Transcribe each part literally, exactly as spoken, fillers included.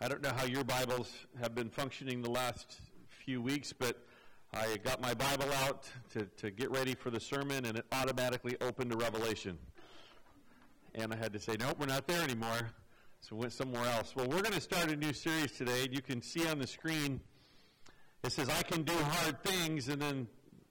I don't know how your Bibles have been functioning the last few weeks, but I got my Bible out to, to get ready for the sermon, and it automatically opened to Revelation. And I had to say, nope, we're not there anymore, so we went somewhere else. Well, we're going to start a new series today. You can see on the screen, it says, I can do hard things, and then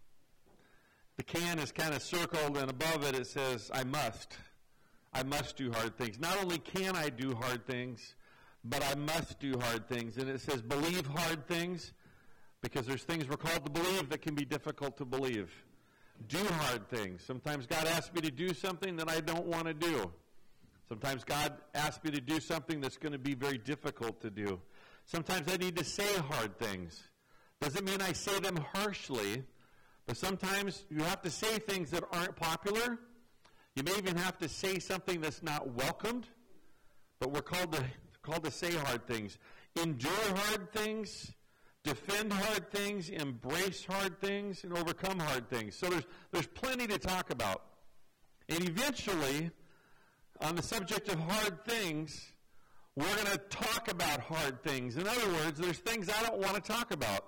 the can is kind of circled, and above it, it says, I must. I must do hard things. Not only can I do hard things, but I must do hard things. And it says believe hard things, because there's things we're called to believe that can be difficult to believe. Do hard things. Sometimes God asks me to do something that I don't want to do. Sometimes God asks me to do something that's going to be very difficult to do. Sometimes I need to say hard things. Doesn't mean I say them harshly, but sometimes you have to say things that aren't popular. You may even have to say something that's not welcomed, but we're called to called to say hard things. Endure hard things, defend hard things, embrace hard things, and overcome hard things. So there's there's plenty to talk about. And eventually, on the subject of hard things, we're going to talk about hard things. In other words, there's things I don't want to talk about.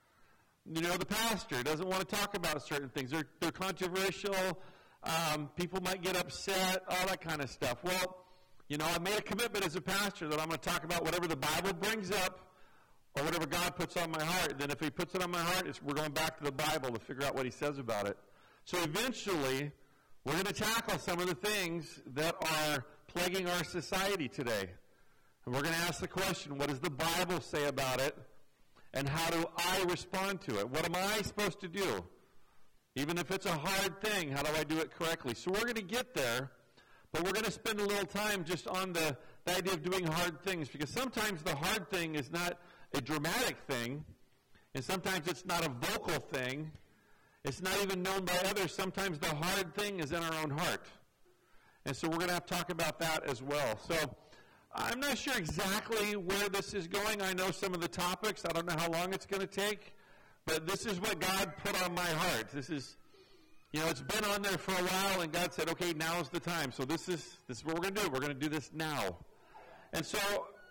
You know, the pastor doesn't want to talk about certain things. They're, they're controversial. Um, people might get upset, all that kind of stuff. Well, you know, I made a commitment as a pastor that I'm going to talk about whatever the Bible brings up or whatever God puts on my heart. Then if he puts it on my heart, it's, we're going back to the Bible to figure out what he says about it. So eventually, we're going to tackle some of the things that are plaguing our society today. And we're going to ask the question, what does the Bible say about it? And how do I respond to it? What am I supposed to do? Even if it's a hard thing, how do I do it correctly? So we're going to get there. But we're going to spend a little time just on the, the idea of doing hard things, because sometimes the hard thing is not a dramatic thing, and sometimes it's not a vocal thing. It's not even known by others. Sometimes the hard thing is in our own heart. And so we're going to have to talk about that as well. So I'm not sure exactly where this is going. I know some of the topics. I don't know how long it's going to take, but this is what God put on my heart. This is... You know, it's been on there for a while, and God said, okay, now's the time. So this is this is what we're going to do. We're going to do this now. And so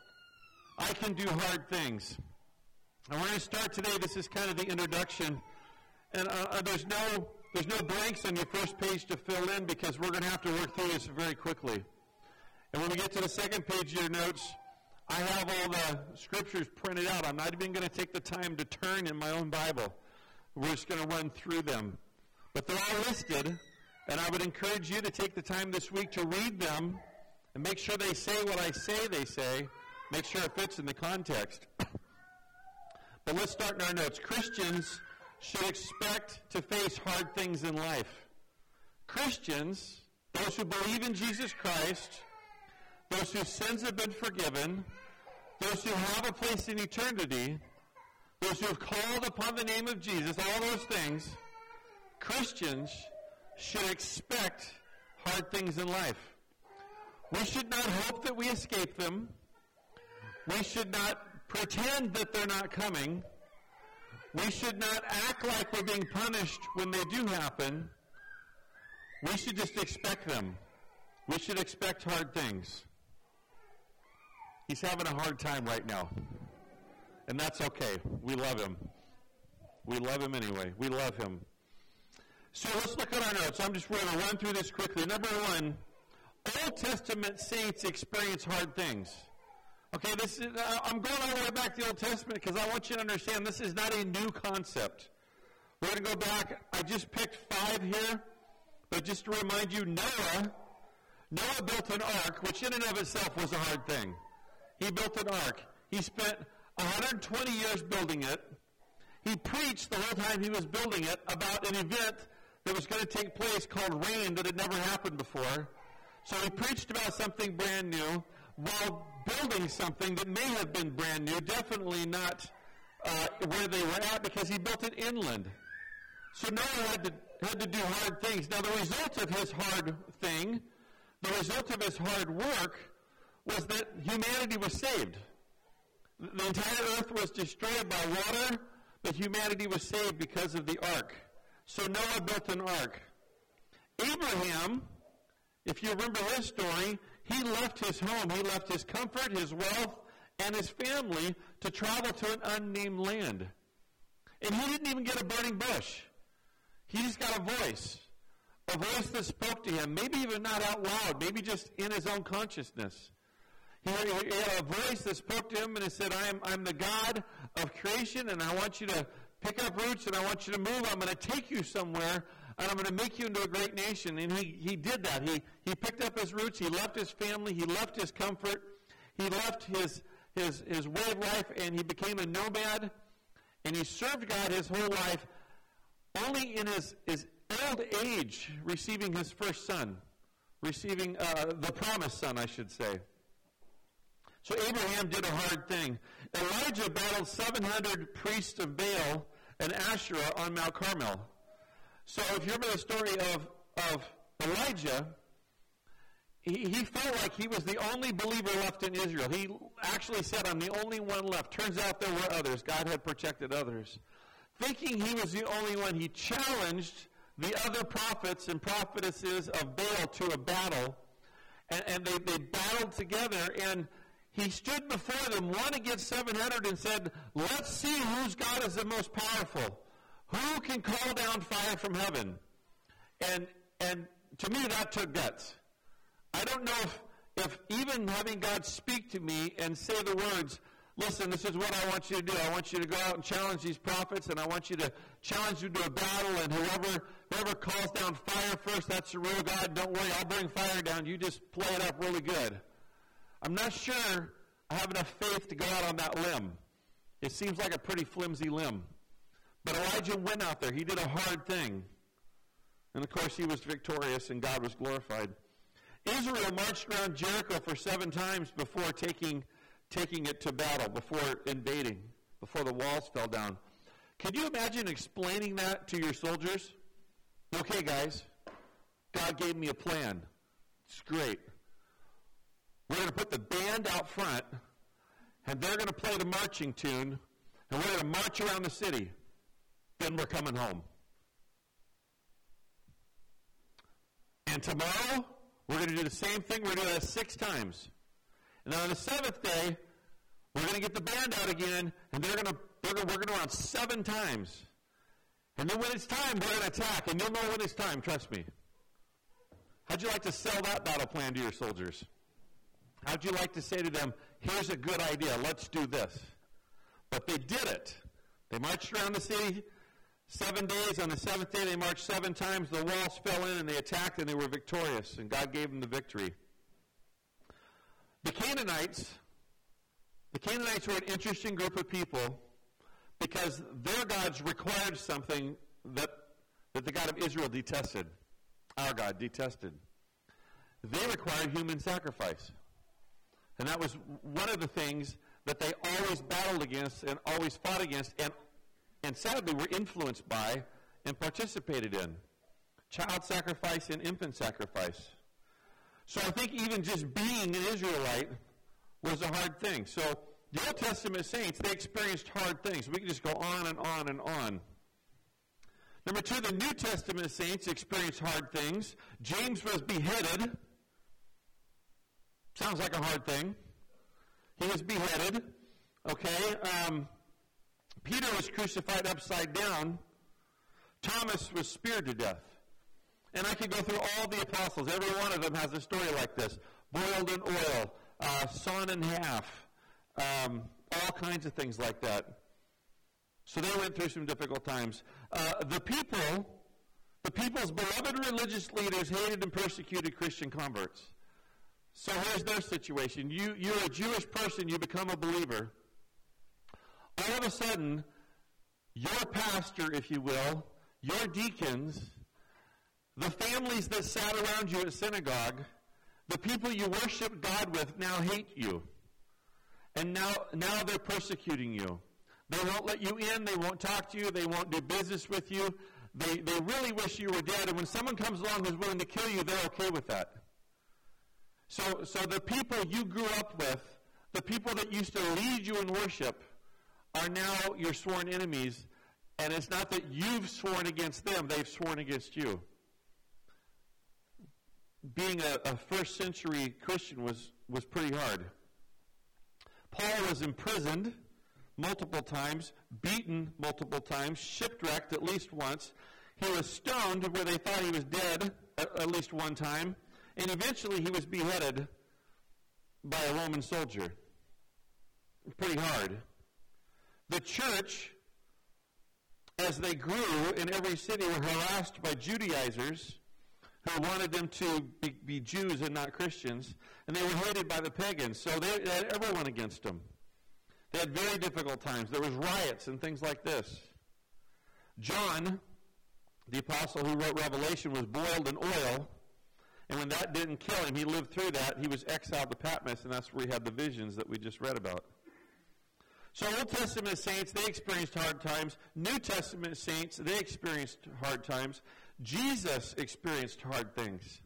I can do hard things. And we're going to start today. This is kind of the introduction. And uh, there's no there's no blanks on your first page to fill in, because we're going to have to work through this very quickly. And when we get to the second page of your notes, I have all the scriptures printed out. I'm not even going to take the time to turn in my own Bible. We're just going to run through them. But they're all listed, and I would encourage you to take the time this week to read them and make sure they say what I say they say, make sure it fits in the context. But let's start in our notes. Christians should expect to face hard things in life. Christians, those who believe in Jesus Christ, those whose sins have been forgiven, those who have a place in eternity, those who have called upon the name of Jesus, all those things, Christians should expect hard things in life. We should not hope that we escape them. We should not pretend that they're not coming. We should not act like we're being punished when they do happen. We should just expect them. We should expect hard things. He's having a hard time right now. And that's okay. We love him. We love him anyway. We love him. So let's look at our notes. I'm just going to run through this quickly. Number one, Old Testament saints experience hard things. Okay, this is, uh, I'm going all the way back to the Old Testament because I want you to understand this is not a new concept. We're going to go back. I just picked five here, but just to remind you, Noah, Noah built an ark, which in and of itself was a hard thing. He built an ark. He spent one hundred twenty years building it. He preached the whole time he was building it about an event that was going to take place called rain that had never happened before. So he preached about something brand new while building something that may have been brand new, definitely not uh, where they were at, because he built it inland. So Noah had to, had to do hard things. Now the result of his hard thing, the result of his hard work, was that humanity was saved. The entire earth was destroyed by water, but humanity was saved because of the ark. So Noah built an ark. Abraham, if you remember his story, he left his home. He left his comfort, his wealth, and his family to travel to an unnamed land. And he didn't even get a burning bush. He just got a voice. A voice that spoke to him, maybe even not out loud, maybe just in his own consciousness. He had, he had a voice that spoke to him and it said, I'm, I'm the God of creation, and I want you to pick up roots, and I want you to move. I'm going to take you somewhere, and I'm going to make you into a great nation. And he, he did that. He, he picked up his roots. He left his family. He left his comfort. He left his, his, his way of life, and he became a nomad. And he served God his whole life, only in his, his old age receiving his first son, receiving uh, the promised son, I should say. So Abraham did a hard thing. Elijah battled seven hundred priests of Baal and Asherah on Mount Carmel. So if you remember the story of, of Elijah, he, he felt like he was the only believer left in Israel. He actually said, I'm the only one left. Turns out there were others. God had protected others. Thinking he was the only one, he challenged the other prophets and prophetesses of Baal to a battle. And, and they, they battled together, and he stood before them, one against seven hundred, and said, let's see whose God is the most powerful. Who can call down fire from heaven? And and to me, that took guts. I don't know if, if even having God speak to me and say the words, listen, this is what I want you to do. I want you to go out and challenge these prophets, and I want you to challenge them to a battle, and whoever whoever calls down fire first, that's the real God. Don't worry, I'll bring fire down. You just play it up really good. I'm not sure I have enough faith to go out on that limb. It seems like a pretty flimsy limb. But Elijah went out there. He did a hard thing. And of course, he was victorious and God was glorified. Israel marched around Jericho for seven times before taking, taking it to battle, before invading, before the walls fell down. Can you imagine explaining that to your soldiers? Okay, guys, God gave me a plan. It's great. We're going to put the band out front, and they're going to play the marching tune, and we're going to march around the city. Then we're coming home. And tomorrow, we're going to do the same thing. We're going to do that six times. And then on the seventh day, we're going to get the band out again, and they're going to they're going to work it around seven times. And then when it's time, we're going to attack, and you'll know when it's time, trust me. How'd you like to sell that battle plan to your soldiers? How'd you like to say to them, here's a good idea, let's do this? But they did it. They marched around the city seven days. On the seventh day, they marched seven times. The walls fell in, and they attacked, and they were victorious, and God gave them the victory. The Canaanites, the Canaanites were an interesting group of people because their gods required something that, that the God of Israel detested. Our God detested. They required human sacrifice. And that was one of the things that they always battled against and always fought against and, and sadly were influenced by and participated in. Child sacrifice and infant sacrifice. So I think even just being an Israelite was a hard thing. So the Old Testament saints, they experienced hard things. We can just go on and on and on. Number two, the New Testament saints experienced hard things. James was beheaded. Sounds like a hard thing. He was beheaded. Okay. Um, Peter was crucified upside down. Thomas was speared to death. And I could go through all the apostles. Every one of them has a story like this. Boiled in oil, uh, sawn in half, um, all kinds of things like that. So they went through some difficult times. Uh, the people, the people's beloved religious leaders hated and persecuted Christian converts. So here's their situation. You, you're a Jewish person, you become a believer. All of a sudden, your pastor, if you will, your deacons, the families that sat around you at synagogue, the people you worship God with now hate you. And now, now they're persecuting you. They won't let you in, they won't talk to you, they won't do business with you. They, they really wish you were dead, and when someone comes along who's willing to kill you, they're okay with that. So, so the people you grew up with, the people that used to lead you in worship, are now your sworn enemies. And it's not that you've sworn against them, they've sworn against you. Being a, a first century Christian was, was pretty hard. Paul was imprisoned multiple times, beaten multiple times, shipwrecked at least once. He was stoned where they thought he was dead at, at least one time, and eventually he was beheaded by a Roman soldier. Pretty hard. The church, as they grew in every city, were harassed by Judaizers who wanted them to be, be Jews and not Christians, and they were hated by the pagans, so they, they had everyone against them. They had very difficult times. There was riots and things like this. John, the apostle who wrote Revelation, was boiled in oil, and when that didn't kill him, he lived through that. He was exiled to Patmos, and that's where he had the visions that we just read about. So Old Testament saints, they experienced hard times. New Testament saints, they experienced hard times. Jesus experienced hard things.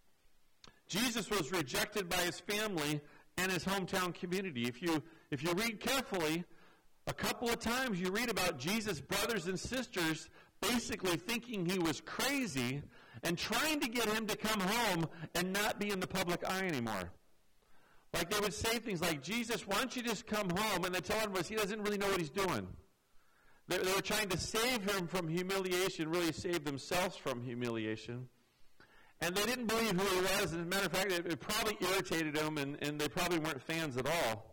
Jesus was rejected by his family and his hometown community. If you if you read carefully, a couple of times you read about Jesus' brothers and sisters basically thinking he was crazy and trying to get him to come home and not be in the public eye anymore. Like they would say things like, Jesus, why don't you just come home? And the telling was he doesn't really know what he's doing. They, they were trying to save him from humiliation, really save themselves from humiliation. And they didn't believe who he was. As a matter of fact, it, it probably irritated them, and, and they probably weren't fans at all.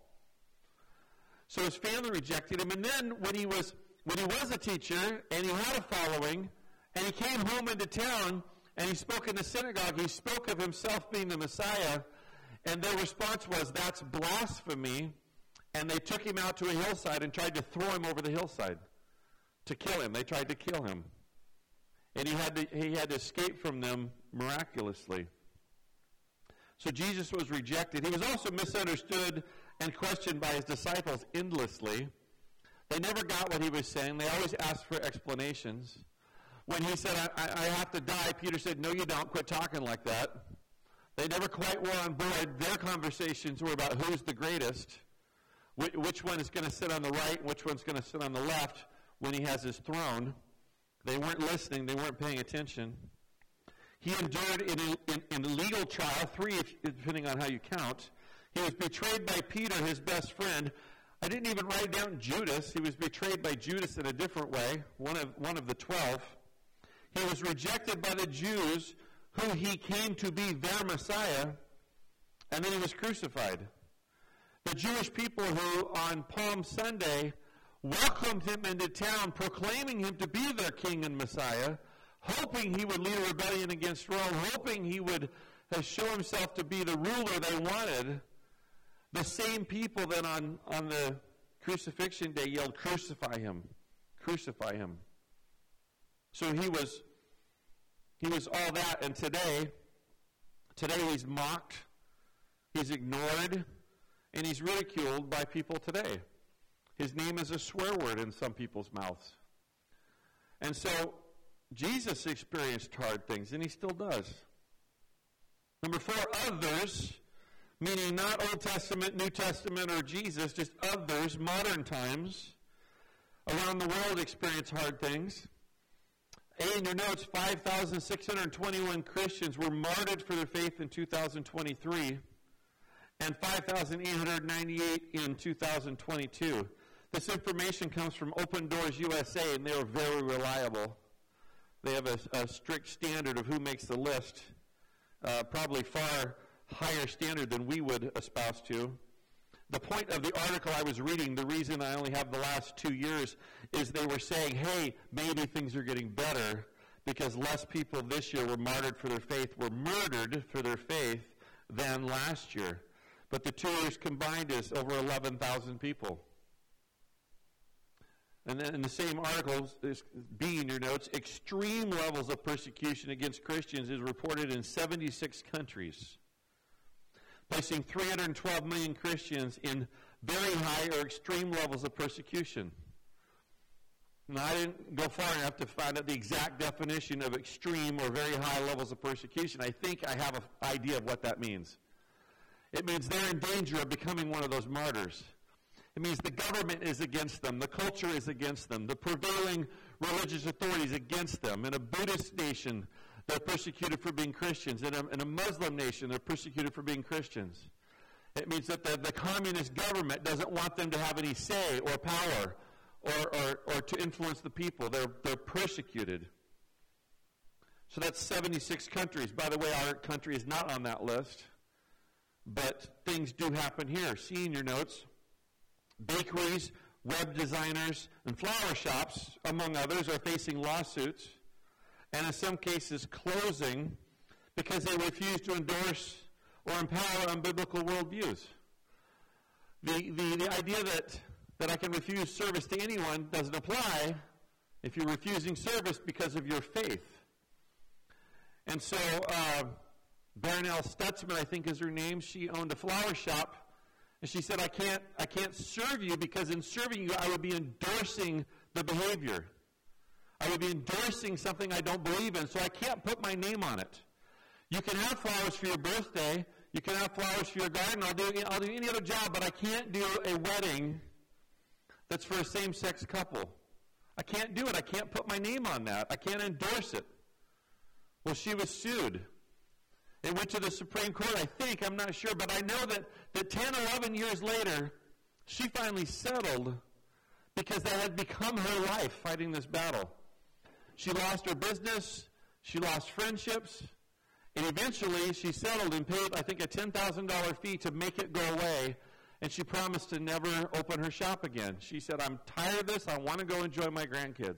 So his family rejected him. And then when he was when he was a teacher, and he had a following, and he came home into town, and he spoke in the synagogue, he spoke of himself being the Messiah, and their response was, that's blasphemy, and they took him out to a hillside and tried to throw him over the hillside to kill him. They tried to kill him. And he had to, he had to escape from them miraculously. So Jesus was rejected. He was also misunderstood and questioned by his disciples endlessly. They never got what he was saying. They always asked for explanations. When he said, I, I have to die, Peter said, no, you don't. Quit talking like that. They never quite were on board. Their conversations were about who's the greatest, which, which one is going to sit on the right, and which one's going to sit on the left when he has his throne. They weren't listening. They weren't paying attention. He endured in a, in, in a legal trial, three if, depending on how you count. He was betrayed by Peter, his best friend. I didn't even write down Judas. He was betrayed by Judas in a different way, one of, one of the twelve. He was rejected by the Jews, who he came to be their Messiah, and then he was crucified. The Jewish people who, on Palm Sunday, welcomed him into town, proclaiming him to be their king and Messiah, hoping he would lead a rebellion against Rome, hoping he would uh, show himself to be the ruler they wanted. The same people then on, on the crucifixion day yelled, crucify him, crucify him. So he was he was all that, and today, today he's mocked, he's ignored, and he's ridiculed by people today. His name is a swear word in some people's mouths. And so Jesus experienced hard things, and he still does. Number four, others, meaning not Old Testament, New Testament, or Jesus, just others, modern times, around the world experience hard things. A, in your notes, five thousand six hundred twenty-one Christians were martyred for their faith in two thousand twenty-three, and five thousand eight hundred ninety-eight in two thousand twenty-two. This information comes from Open Doors U S A, and they are very reliable. They have a, a strict standard of who makes the list, uh, probably far higher standard than we would espouse to. The point of the article I was reading, the reason I only have the last two years, is they were saying, hey, maybe things are getting better because less people this year were martyred for their faith, were murdered for their faith than last year. But the two years combined is over eleven thousand people. And then in the same article, B in your notes, extreme levels of persecution against Christians is reported in seventy-six countries, placing three hundred twelve million Christians in very high or extreme levels of persecution. Now, I didn't go far enough to find out the exact definition of extreme or very high levels of persecution. I think I have an idea of what that means. It means they're in danger of becoming one of those martyrs. It means the government is against them. The culture is against them. The prevailing religious authorities against them. In a Buddhist nation, they're persecuted for being Christians. In a, in a Muslim nation, they're persecuted for being Christians. It means that the, the communist government doesn't want them to have any say or power or, or, or to influence the people. They're, they're persecuted. So that's seventy-six countries. By the way, our country is not on that list, but things do happen here. See in your notes, bakeries, web designers, and flower shops, among others, are facing lawsuits, and in some cases closing because they refuse to endorse or empower unbiblical worldviews. The, the, the idea that, that I can refuse service to anyone doesn't apply if you're refusing service because of your faith. And so, uh, Baronelle Stutzman, I think is her name, she owned a flower shop, and she said, I can't, I can't serve you because in serving you, I would be endorsing the behavior. I would be endorsing something I don't believe in, so I can't put my name on it. You can have flowers for your birthday. You can have flowers for your garden. I'll do, I'll do any other job, but I can't do a wedding that's for a same-sex couple. I can't do it. I can't put my name on that. I can't endorse it. Well, she was sued. It went to the Supreme Court, I think. I'm not sure, but I know that, that ten, eleven years later, she finally settled because that had become her life, fighting this battle. She lost her business. She lost friendships. And eventually, she settled and paid, I think, a ten thousand dollars fee to make it go away. And she promised to never open her shop again. She said, I'm tired of this. I want to go enjoy my grandkids.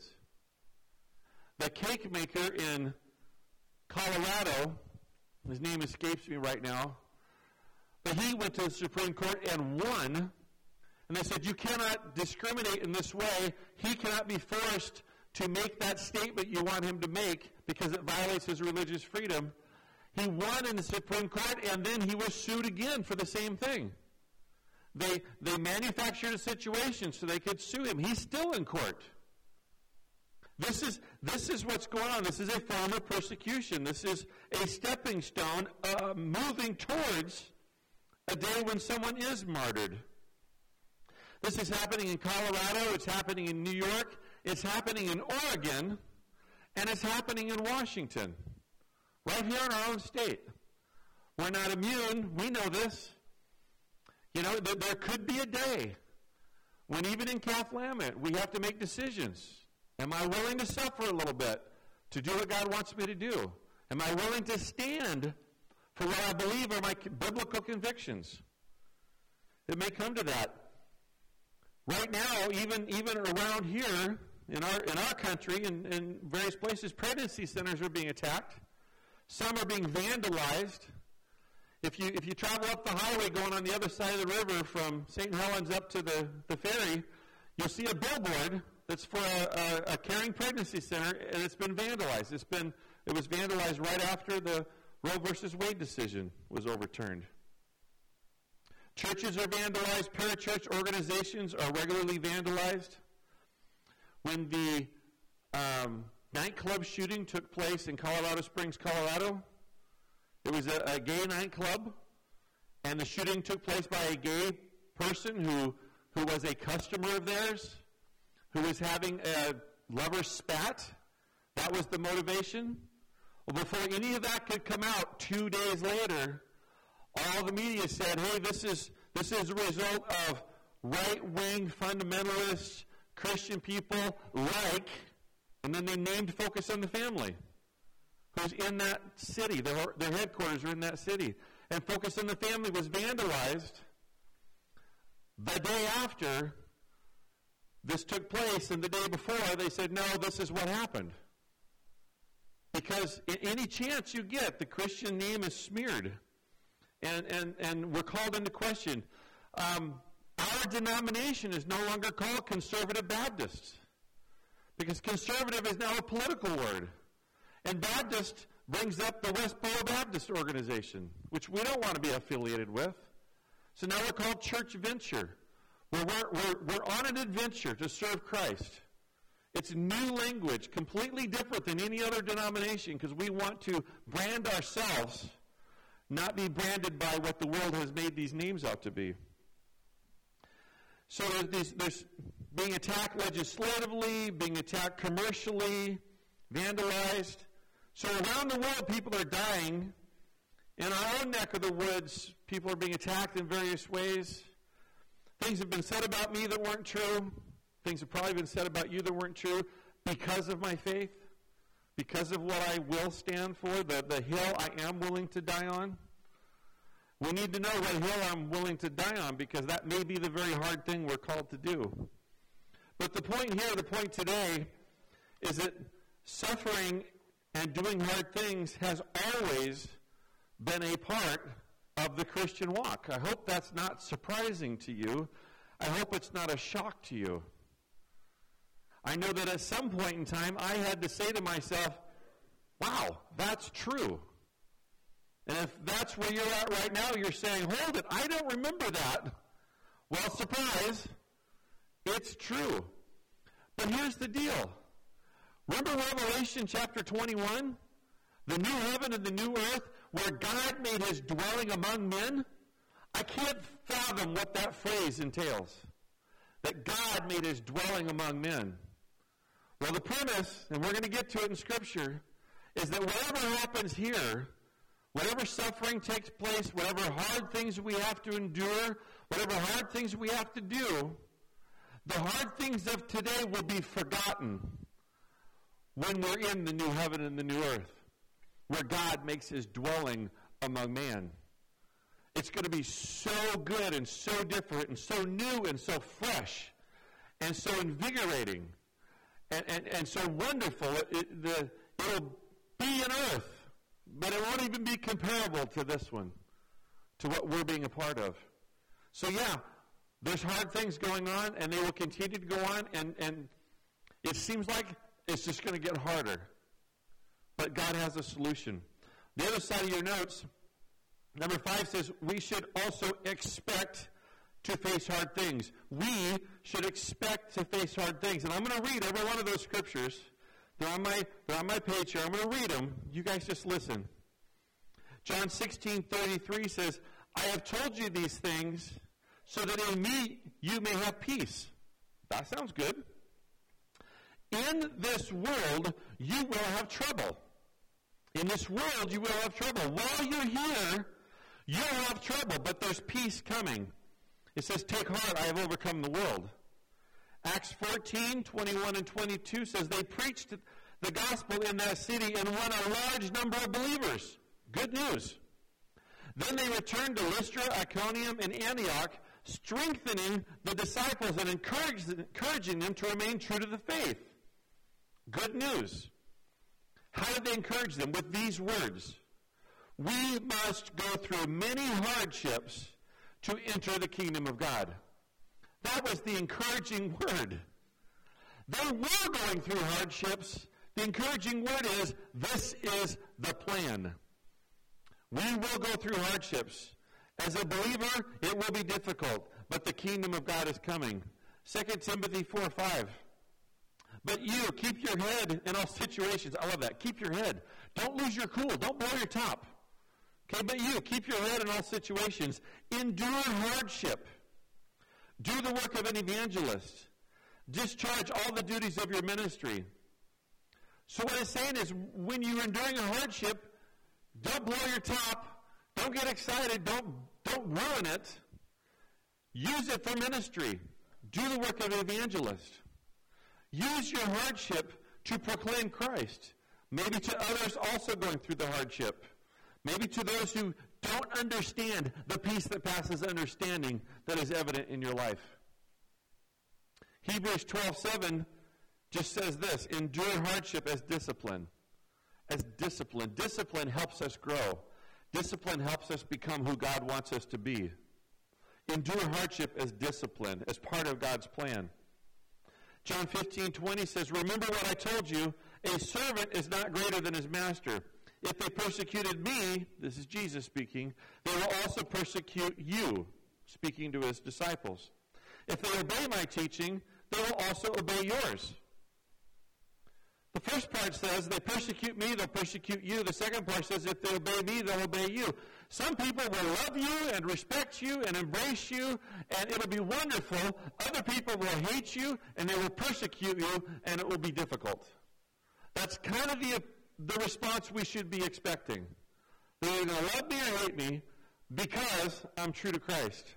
The cake maker in Colorado, his name escapes me right now, but he went to the Supreme Court and won. And they said, you cannot discriminate in this way. He cannot be forced to make that statement you want him to make because it violates his religious freedom. He won in the Supreme Court, and then he was sued again for the same thing. They they manufactured a situation so they could sue him. He's still in court. This is this is what's going on. This is a form of persecution. This is a stepping stone uh, moving towards a day when someone is martyred. This is happening in Colorado. It's happening in New York. It's happening in Oregon. And it's happening in Washington. Right here in our own state. We're not immune. We know this. You know, th- there could be a day when even in Cathlamet we have to make decisions. Am I willing to suffer a little bit to do what God wants me to do? Am I willing to stand for what I believe are my biblical convictions? It may come to that. Right now, even even around here in our in our country and in various places, pregnancy centers are being attacked. Some are being vandalized. If you if you travel up the highway going on the other side of the river from Saint Helens up to the, the ferry, you'll see a billboard that's for a, a, a caring pregnancy center, and it's been vandalized. It's been it was vandalized right after the Roe versus Wade decision was overturned. Churches are vandalized. Parachurch organizations are regularly vandalized. When the um, nightclub shooting took place in Colorado Springs, Colorado, it was a, a gay nightclub, and the shooting took place by a gay person who who was a customer of theirs, who was having a lover spat. That was the motivation. Well, before any of that could come out, two days later, all the media said, hey, this is this is a result of right-wing fundamentalist Christian people like, and then they named Focus on the Family, who's in that city. Their, their headquarters are in that city. And Focus on the Family was vandalized the day after this took place, and the day before they said, no, this is what happened. Because in any chance you get, the Christian name is smeared. And, and, and we're called into question. Um, our denomination is no longer called Conservative Baptists, because conservative is now a political word. And Baptist brings up the Westboro Baptist organization, which we don't want to be affiliated with. So now we're called Church Venture. We're, we're, we're, we're on an adventure to serve Christ. It's new language, completely different than any other denomination, because we want to brand ourselves, not be branded by what the world has made these names out to be. So there's, these, there's being attacked legislatively, being attacked commercially, vandalized. So around the world, people are dying In our own neck of the woods, people are being attacked in various ways. Things have been said about me that weren't true. Things have probably been said about you that weren't true because of my faith, because of what I will stand for, the, the hill I am willing to die on. We need to know what hill I'm willing to die on, because that may be the very hard thing we're called to do. But the point here, the point today, is that suffering and doing hard things has always been a part of the Christian walk. I hope that's not surprising to you. I hope it's not a shock to you. I know that at some point in time, I had to say to myself, wow, that's true. And if that's where you're at right now, you're saying, hold it, I don't remember that. Well, surprise, it's true. But here's the deal. Remember Revelation chapter twenty-one? The new heaven and the new earth, where God made his dwelling among men? I can't fathom what that phrase entails. That God made his dwelling among men. Well, the premise, and we're going to get to it in Scripture, is that whatever happens here, whatever suffering takes place, whatever hard things we have to endure, whatever hard things we have to do, the hard things of today will be forgotten when we're in the new heaven and the new earth, where God makes his dwelling among man. It's going to be so good and so different and so new and so fresh and so invigorating and, and, and so wonderful. It, it, the, it'll be an earth, but it won't even be comparable to this one, to what we're being a part of. So yeah, there's hard things going on, and they will continue to go on, and, and it seems like it's just going to get harder. But God has a solution. The other side of your notes, number five says, we should also expect to face hard things. We should expect to face hard things. And I'm going to read every one of those scriptures. They're on my, they're on my page here. I'm going to read them. You guys just listen. John sixteen thirty-three says, I have told you these things so that in me you may have peace. That sounds good. In this world you will have trouble. In this world you will have trouble. While you're here, you'll have trouble, but there's peace coming. It says, take heart, I have overcome the world. Acts fourteen, twenty-one and twenty-two says, they preached the gospel in that city and won a large number of believers. Good news. Then they returned to Lystra, Iconium, and Antioch, strengthening the disciples and encouraging them to remain true to the faith. Good news. How did they encourage them? With these words. We must go through many hardships to enter the kingdom of God. That was the encouraging word. They were going through hardships. The encouraging word is, this is the plan. We will go through hardships. As a believer, it will be difficult, but the kingdom of God is coming. Second Timothy four five. But you, keep your head in all situations. I love that. Keep your head. Don't lose your cool. Don't blow your top. Okay, but you, keep your head in all situations. Endure hardship. Do the work of an evangelist. Discharge all the duties of your ministry. So what it's saying is, when you're enduring a hardship, don't blow your top. Don't get excited. Don't, don't ruin it. Use it for ministry. Do the work of an evangelist. Use your hardship to proclaim Christ. Maybe to others also going through the hardship. Maybe to those who don't understand the peace that passes understanding that is evident in your life. Hebrews twelve seven just says this, endure hardship as discipline. As discipline. Discipline helps us grow. Discipline helps us become who God wants us to be. Endure hardship as discipline, as part of God's plan. John fifteen twenty says, remember what I told you, a servant is not greater than his master. If they persecuted me, this is Jesus speaking, they will also persecute you, speaking to his disciples. If they obey my teaching, they will also obey yours. The first part says, they persecute me, they'll persecute you. The second part says, if they obey me, they'll obey you. Some people will love you and respect you and embrace you, and it'll be wonderful. Other people will hate you, and they will persecute you, and it will be difficult. That's kind of the, the response we should be expecting. They're either going to love me or hate me because I'm true to Christ.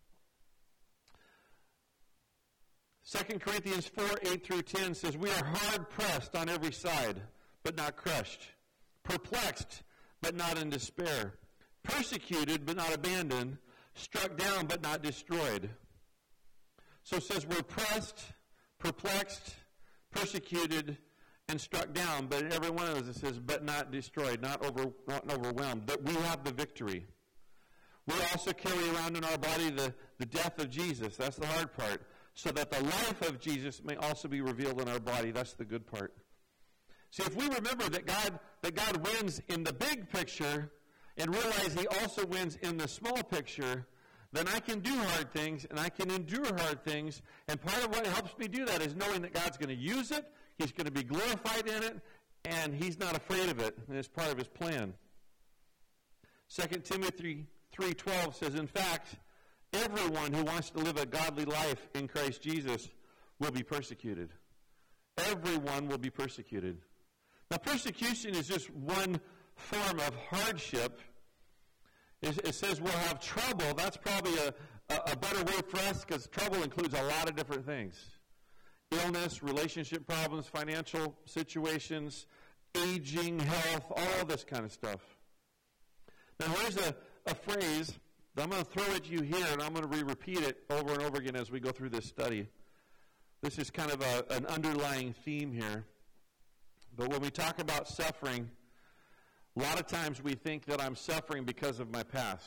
Second Corinthians four, eight through ten says, we are hard pressed on every side, but not crushed. Perplexed, but not in despair. Persecuted, but not abandoned. Struck down, but not destroyed. So it says we're pressed, perplexed, persecuted, and struck down. But in every one of those it says, but not destroyed, not, over, not overwhelmed. But we have the victory. We also carry around in our body the, the death of Jesus. That's the hard part. So that the life of Jesus may also be revealed in our body. That's the good part. See, if we remember that God, that God wins in the big picture and realize he also wins in the small picture, then I can do hard things and I can endure hard things. And part of what helps me do that is knowing that God's going to use it, he's going to be glorified in it, and he's not afraid of it, and it's part of his plan. Second Timothy three twelve says, in fact, everyone who wants to live a godly life in Christ Jesus will be persecuted. Everyone will be persecuted. Now, persecution is just one form of hardship. It, it says we'll have trouble. That's probably a, a, a better word for us because trouble includes a lot of different things. Illness, relationship problems, financial situations, aging, health, all this kind of stuff. Now, here's a, a phrase that I'm going to throw at you here, and I'm going to re-repeat it over and over again as we go through this study. This is kind of a, an underlying theme here. But when we talk about suffering, a lot of times we think that I'm suffering because of my past.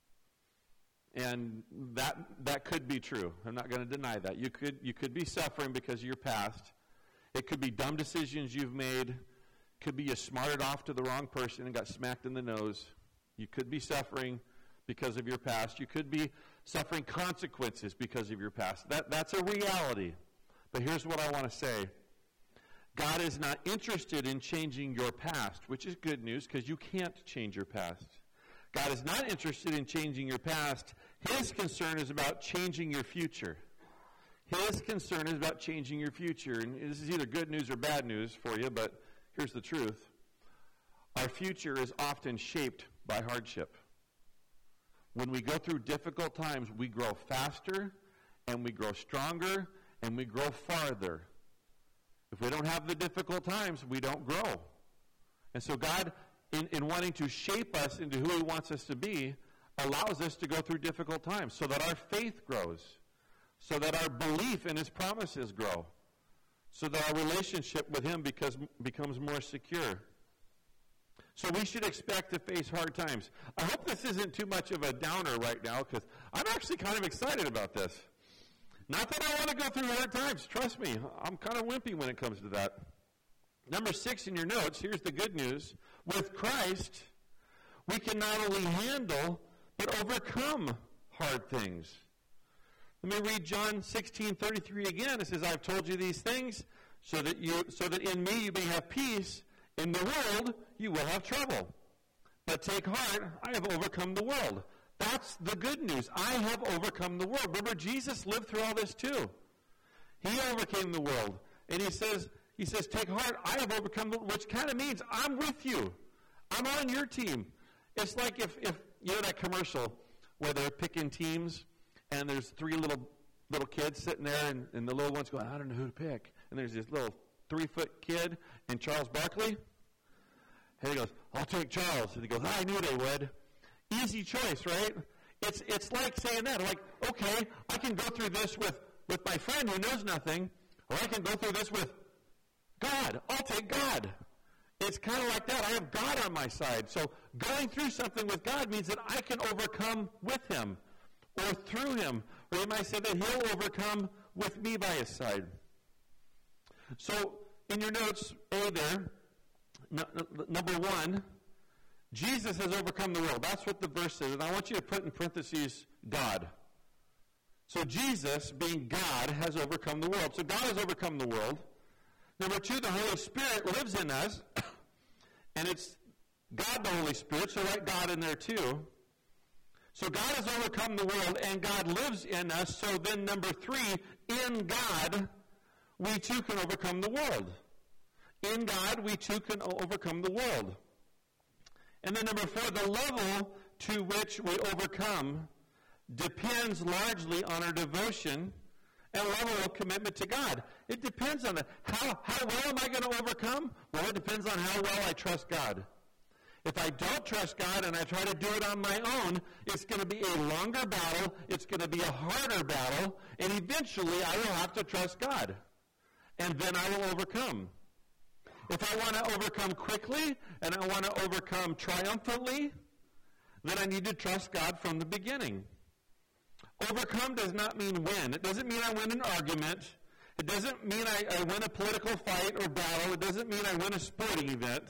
And that that could be true. I'm not going to deny that. You could you could be suffering because of your past. It could be dumb decisions you've made. It could be you smarted off to the wrong person and got smacked in the nose. You could be suffering because of your past. You could be suffering consequences because of your past. That that's a reality. But here's what I want to say. God is not interested in changing your past, which is good news because you can't change your past. God is not interested in changing your past. His concern is about changing your future. His concern is about changing your future. And this is either good news or bad news for you, but here's the truth. Our future is often shaped by hardship. When we go through difficult times, we grow faster, and we grow stronger, and we grow farther. If we don't have the difficult times, we don't grow. And so God, in, in wanting to shape us into who he wants us to be, allows us to go through difficult times so that our faith grows, so that our belief in his promises grow, so that our relationship with him becomes, becomes more secure. So we should expect to face hard times. I hope this isn't too much of a downer right now because I'm actually kind of excited about this. Not that I want to go through hard times. Trust me, I'm kind of wimpy when it comes to that. Number six in your notes, here's the good news. With Christ, we can not only handle, but overcome hard things. Let me read John sixteen thirty-three again. It says, I've told you these things so that you, so that in me you may have peace. In the world, you will have trouble. But take heart, I have overcome the world. That's the good news. I have overcome the world. Remember, Jesus lived through all this too. He overcame the world. And he says, he says, take heart, I have overcome the world, which kind of means I'm with you. I'm on your team. It's like if, if you know that commercial where they're picking teams and there's three little little kids sitting there and, and the little one's going, I don't know who to pick. And there's this little three-foot kid and Charles Barkley. And he goes, I'll take Charles. And he goes, I knew they would. Easy choice, right? It's it's like saying that. Like, okay, I can go through this with, with my friend who knows nothing, or I can go through this with God. I'll take God. It's kind of like that. I have God on my side. So going through something with God means that I can overcome with him or through him. Or you might say that he'll overcome with me by his side. So in your notes, A there, n- n- number one, Jesus has overcome the world. That's what the verse says. And I want you to put in parentheses, God. So Jesus, being God, has overcome the world. So God has overcome the world. Number two, the Holy Spirit lives in us. And it's God the Holy Spirit, so write God in there too. So God has overcome the world, and God lives in us. So then number three, in God, we too can overcome the world. In God, we too can overcome the world. And then number four, the level to which we overcome depends largely on our devotion and level of commitment to God. It depends on that. How, how well am I going to overcome? Well, it depends on how well I trust God. If I don't trust God and I try to do it on my own, it's going to be a longer battle, it's going to be a harder battle, and eventually I will have to trust God. And then I will overcome. If I want to overcome quickly and I want to overcome triumphantly, then I need to trust God from the beginning. Overcome does not mean win. It doesn't mean I win an argument. It doesn't mean I, I win a political fight or battle. It doesn't mean I win a sporting event.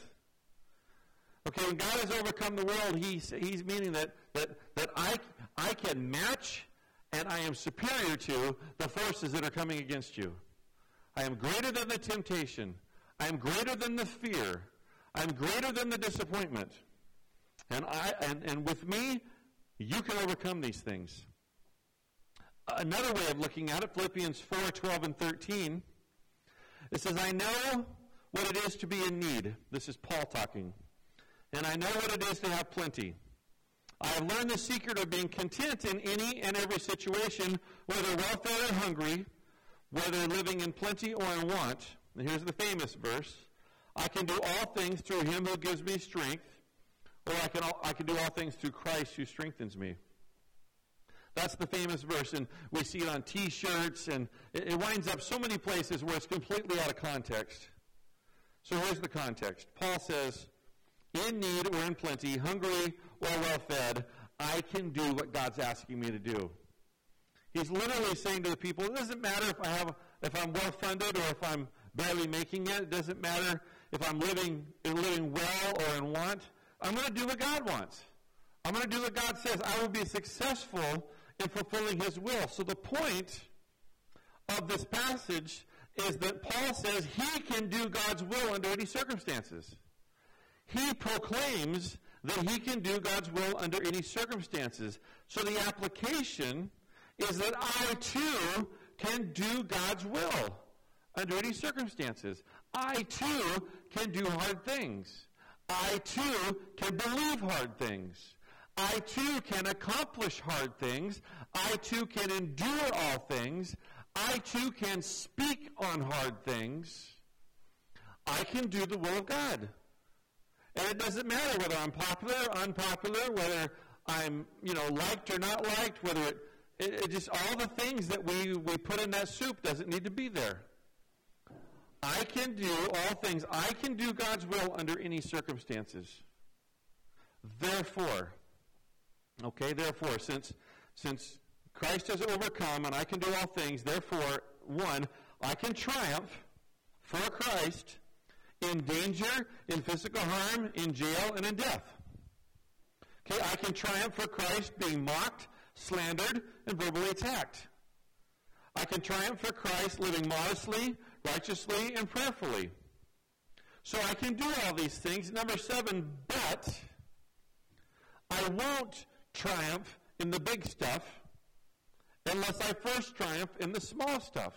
Okay, when God has overcome the world, he's, he's meaning that, that, that I, I can match and I am superior to the forces that are coming against you. I am greater than the temptation. I am greater than the fear. I am greater than the disappointment. And, I, and, and with me, you can overcome these things. Another way of looking at it, Philippians four, twelve, and thirteen, it says, I know what it is to be in need. This is Paul talking. And I know what it is to have plenty. I have learned the secret of being content in any and every situation, whether well-fed or hungry, whether living in plenty or in want. And here's the famous verse. I can do all things through him who gives me strength, or I can, all, I can do all things through Christ who strengthens me. That's the famous verse, and we see it on T-shirts, and it, it winds up so many places where it's completely out of context. So here's the context. Paul says, in need or in plenty, hungry or well-fed, I can do what God's asking me to do. He's literally saying to the people, it doesn't matter if I have, if I'm well-funded or if I'm barely making it. It doesn't matter if I'm living, living well or in want. I'm going to do what God wants. I'm going to do what God says. I will be successful in fulfilling his will. So the point of this passage is that Paul says he can do God's will under any circumstances. He proclaims that he can do God's will under any circumstances. So the application is that I too can do God's will under any circumstances. I too can do hard things. I too can believe hard things. I too can accomplish hard things. I too can endure all things. I too can speak on hard things. I can do the will of God. And it doesn't matter whether I'm popular or unpopular, whether I'm, you know, liked or not liked, whether it, it, it just all the things that we, we put in that soup doesn't need to be there. I can do all things. I can do God's will under any circumstances. Therefore, okay, therefore, since since Christ has overcome and I can do all things, therefore, one, I can triumph for Christ in danger, in physical harm, in jail, and in death. Okay, I can triumph for Christ being mocked, slandered, and verbally attacked. I can triumph for Christ living modestly, righteously, and prayerfully. So I can do all these things. Number seven, but I won't triumph in the big stuff unless I first triumph in the small stuff.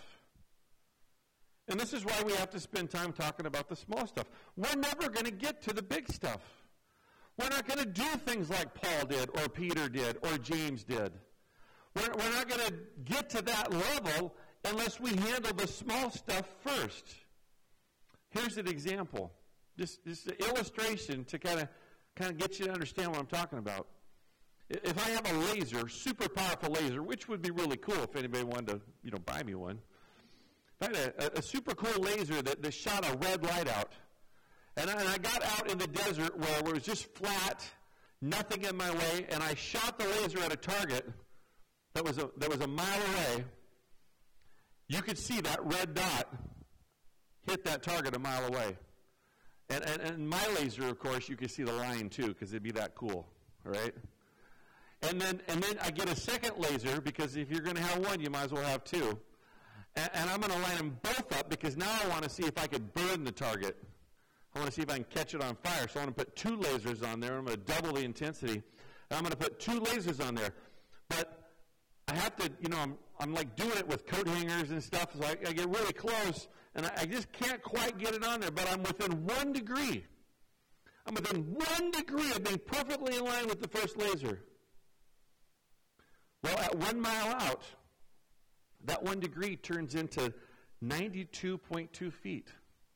And this is why we have to spend time talking about the small stuff. We're never going to get to the big stuff. We're not going to do things like Paul did or Peter did or James did. We're, we're not going to get to that level unless we handle the small stuff first. Here's an example. This, this is an illustration to kind of kind of get you to understand what I'm talking about. If I have a laser, super powerful laser, which would be really cool if anybody wanted to, you know, buy me one. If I had a, a super cool laser that, that shot a red light out, and I, and I got out in the desert where, where it was just flat, nothing in my way, and I shot the laser at a target that was a, that was a mile away, you could see that red dot hit that target a mile away. And, and, and my laser, of course, you could see the line too, because it'd be that cool, all right? And then, and then I get a second laser, because if you're going to have one, you might as well have two. And, and I'm going to line them both up, because now I want to see if I could burn the target. I want to see if I can catch it on fire. So I want to put two lasers on there. I'm going to double the intensity. And I'm going to put two lasers on there. But I have to, you know, I'm, I'm like doing it with coat hangers and stuff, so I, I get really close, and I, I just can't quite get it on there, but I'm within one degree. I'm within one degree of being perfectly in line with the first laser. Well, at one mile out, that one degree turns into ninety-two point two feet.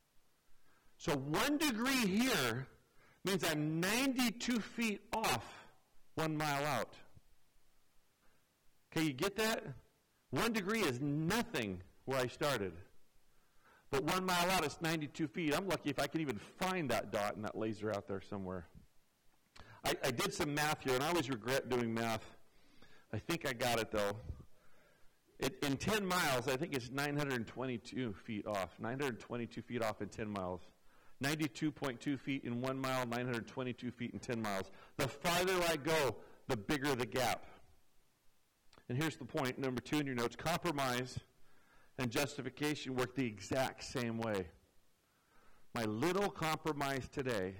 So one degree here means I'm ninety-two feet off one mile out. Okay, you get that? One degree is nothing where I started. But one mile out, it's ninety-two feet. I'm lucky if I can even find that dot and that laser out there somewhere. I, I did some math here, and I always regret doing math. I think I got it, though. It, in ten miles, I think it's nine hundred twenty-two feet off. nine hundred twenty-two feet off in ten miles. ninety-two point two feet in one mile, nine hundred twenty-two feet in ten miles. The farther I go, the bigger the gap. And here's the point, number two in your notes. Compromise and justification work the exact same way. My little compromise today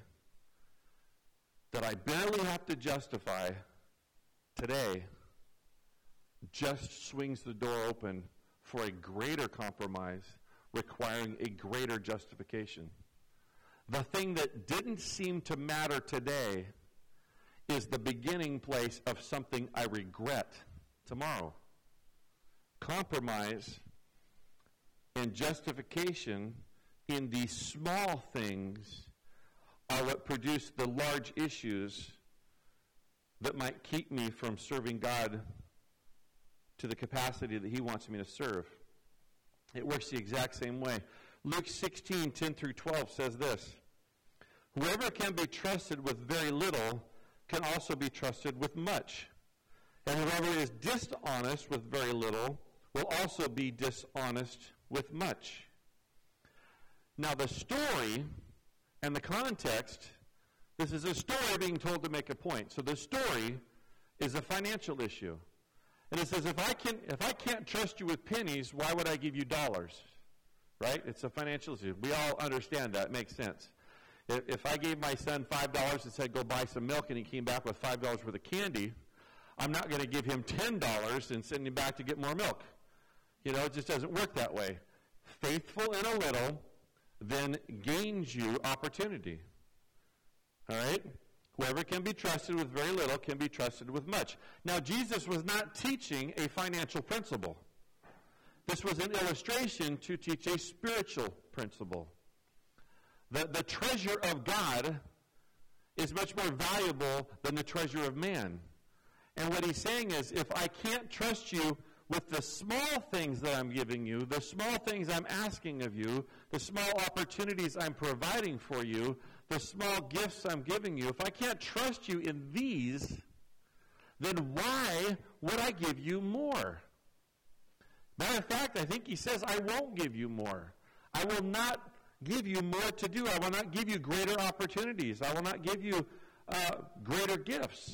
that I barely have to justify today just swings the door open for a greater compromise requiring a greater justification. The thing that didn't seem to matter today is the beginning place of something I regret tomorrow. Compromise and justification in these small things are what produce the large issues that might keep me from serving God to the capacity that he wants me to serve. It works the exact same way. Luke sixteen, ten through twelve says this: whoever can be trusted with very little can also be trusted with much. And whoever is dishonest with very little will also be dishonest with much. Now the story and the context, this is a story being told to make a point. So the story is a financial issue. And it says, if I can, if I can't trust you with pennies, why would I give you dollars? Right? It's a financial issue. We all understand that. It makes sense. If, if I gave my son five dollars and said, go buy some milk, and he came back with five dollars worth of candy, I'm not going to give him ten dollars and send him back to get more milk. You know, it just doesn't work that way. Faithful in a little then gains you opportunity. All right? Whoever can be trusted with very little can be trusted with much. Now, Jesus was not teaching a financial principle. This was an illustration to teach a spiritual principle. The, the treasure of God is much more valuable than the treasure of man. And what he's saying is, if I can't trust you with the small things that I'm giving you, the small things I'm asking of you, the small opportunities I'm providing for you, the small gifts I'm giving you, if I can't trust you in these, then why would I give you more? Matter of fact, I think he says, I won't give you more. I will not give you more to do. I will not give you greater opportunities. I will not give you uh, greater gifts.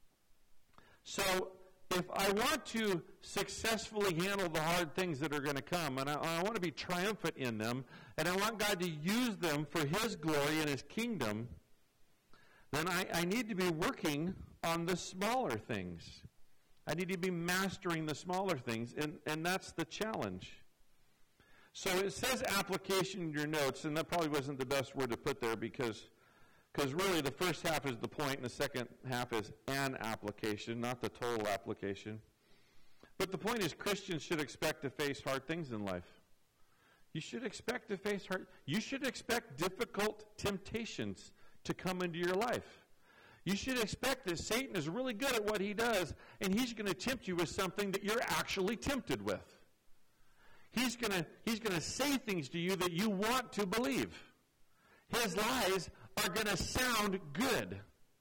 So if I want to successfully handle the hard things that are going to come, and I, I want to be triumphant in them, and I want God to use them for his glory and his kingdom, then I, I need to be working on the smaller things. I need to be mastering the smaller things, and, and that's the challenge. So it says application in your notes, and that probably wasn't the best word to put there because because really the first half is the point, and the second half is an application, not the total application. But the point is Christians should expect to face hard things in life. You should expect to face hard, you should expect difficult temptations to come into your life. You should expect that Satan is really good at what he does, and he's going to tempt you with something that you're actually tempted with. He's going to he's going to say things to you that you want to believe. His lies are going to sound good.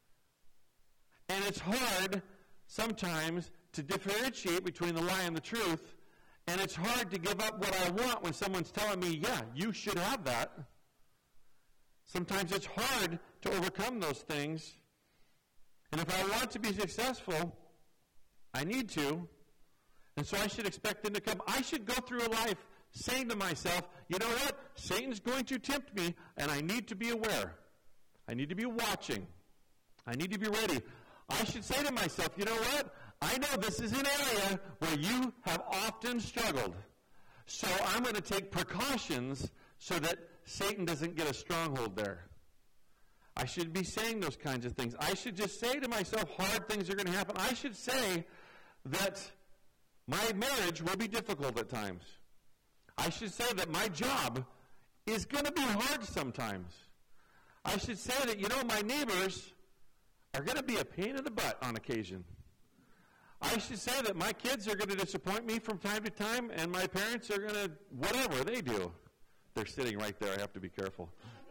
And it's hard sometimes to differentiate between the lie and the truth, and it's hard to give up what I want when someone's telling me, yeah, you should have that. Sometimes it's hard to overcome those things. And if I want to be successful, I need to. And so I should expect them to come. I should go through a life saying to myself, you know what? Satan's going to tempt me, and I need to be aware. I need to be watching. I need to be ready. I should say to myself, you know what? I know this is an area where you have often struggled. So I'm going to take precautions so that Satan doesn't get a stronghold there. I should be saying those kinds of things. I should just say to myself, hard things are going to happen. I should say that my marriage will be difficult at times. I should say that my job is going to be hard sometimes. I should say that, you know, my neighbors are going to be a pain in the butt on occasion. I should say that my kids are going to disappoint me from time to time, and my parents are going to, whatever they do. They're sitting right there. I have to be careful.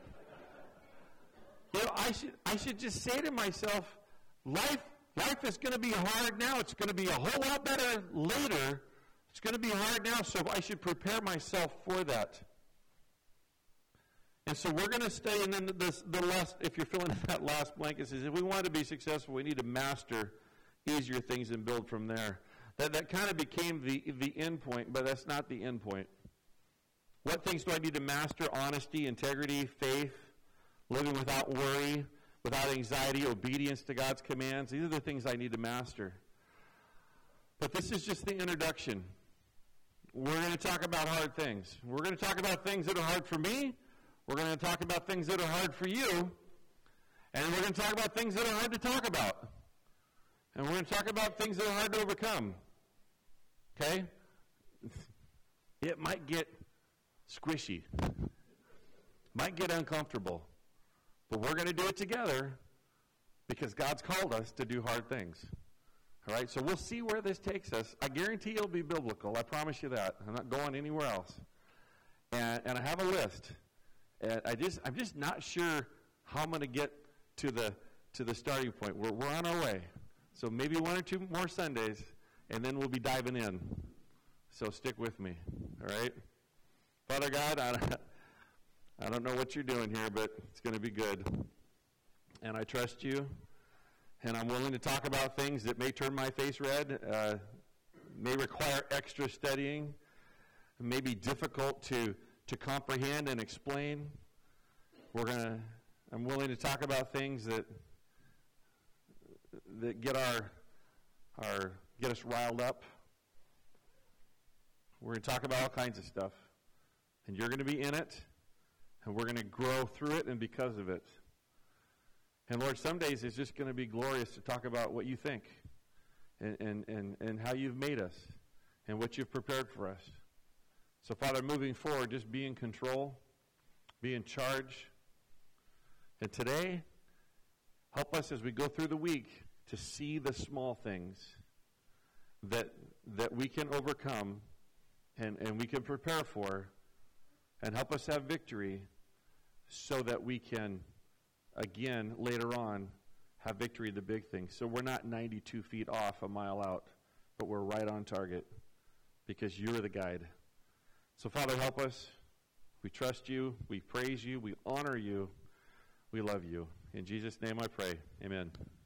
You know, I should I should just say to myself, life life is going to be hard now. It's going to be a whole lot better later. It's going to be hard now, so I should prepare myself for that. And so we're going to stay, and then this, the last, if you're filling in that last blank, it says, if we want to be successful, we need to master easier things and build from there. That that kind of became the, the end point, but that's not the end point. What things do I need to master? Honesty, integrity, faith, living without worry, without anxiety, obedience to God's commands. These are the things I need to master. But this is just the introduction. We're going to talk about hard things. We're going to talk about things that are hard for me. We're going to talk about things that are hard for you. And we're going to talk about things that are hard to talk about. And we're going to talk about things that are hard to overcome. Okay? It might get squishy. Might get uncomfortable. But we're going to do it together because God's called us to do hard things. All right? So we'll see where this takes us. I guarantee it'll be biblical. I promise you that. I'm not going anywhere else. And, and I have a list. And I just, I'm just not sure how I'm going to get to the to the starting point. We're, we're on our way. So maybe one or two more Sundays, and then we'll be diving in. So stick with me, all right? Father God, I, I don't know what you're doing here, but it's going to be good. And I trust you, and I'm willing to talk about things that may turn my face red, uh, may require extra studying, may be difficult to, to comprehend and explain. We're gonna. I'm willing to talk about things that that get our our get us riled up. We're going to talk about all kinds of stuff, and you're going to be in it, and we're going to grow through it and because of it. And Lord, some days it's just going to be glorious to talk about what you think, and and and, and how you've made us, and what you've prepared for us. So, Father, moving forward, just be in control, be in charge. And today, help us as we go through the week to see the small things that that we can overcome and, and we can prepare for, and help us have victory so that we can, again, later on, have victory in the big things. So we're not ninety-two feet off a mile out, but we're right on target because you're the guide. So, Father, help us. We trust you. We praise you. We honor you. We love you. In Jesus' name I pray. Amen.